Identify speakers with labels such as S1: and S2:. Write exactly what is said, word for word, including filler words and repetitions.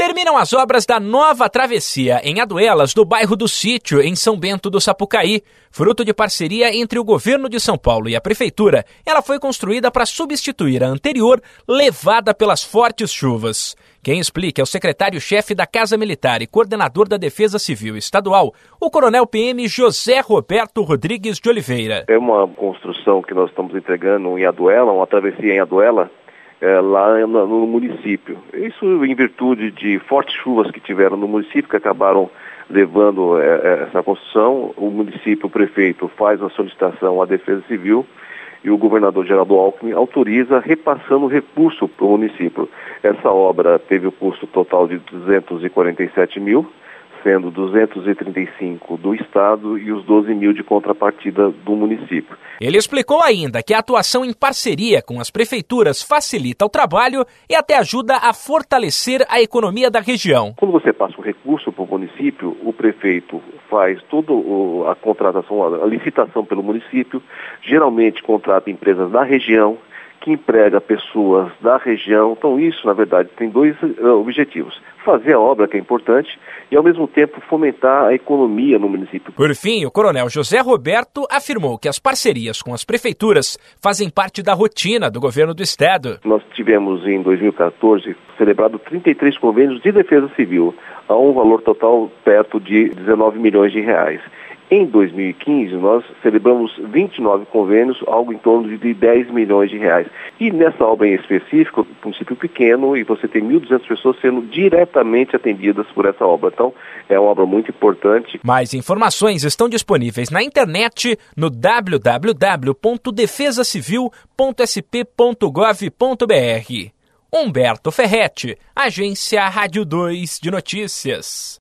S1: Terminam as obras da nova travessia em Aduelas, do bairro do Sítio, em São Bento do Sapucaí. Fruto de parceria entre o governo de São Paulo e a prefeitura, ela foi construída para substituir a anterior, levada pelas fortes chuvas. Quem explica é o secretário-chefe da Casa Militar e coordenador da Defesa Civil Estadual, o coronel P M José Roberto Rodrigues de Oliveira.
S2: É uma construção que nós estamos entregando em Aduela, uma travessia em Aduela, É, lá no, no município. Isso em virtude de fortes chuvas que tiveram no município, que acabaram levando é, essa construção. O município, o prefeito, faz a solicitação à Defesa Civil e o governador Geraldo Alckmin autoriza repassando recurso para o município. Essa obra teve o custo total de duzentos e quarenta e sete mil, sendo duzentos e trinta e cinco do Estado e os doze mil de contrapartida do município.
S1: Ele explicou ainda que a atuação em parceria com as prefeituras facilita o trabalho e até ajuda a fortalecer a economia da região.
S2: Quando você passa o recurso para o município, o prefeito faz toda a contratação, a licitação pelo município, geralmente contrata empresas da região, que emprega pessoas da região. Então isso, na verdade, tem dois uh, objetivos. Fazer a obra, que é importante, e ao mesmo tempo fomentar a economia no município.
S1: Por fim, o coronel José Roberto afirmou que as parcerias com as prefeituras fazem parte da rotina do governo do estado.
S2: Nós tivemos em dois mil e quatorze celebrado trinta e três convênios de defesa civil, a um valor total perto de dezenove milhões de reais. Em dois mil e quinze, nós celebramos vinte e nove convênios, algo em torno de dez milhões de reais. E nessa obra em específico, município pequeno, e você tem mil e duzentas pessoas sendo diretamente atendidas por essa obra. Então, é uma obra muito importante.
S1: Mais informações estão disponíveis na internet no w w w ponto defesa civil ponto s p ponto gov ponto b r. Humberto Ferretti, Agência Rádio dois de Notícias.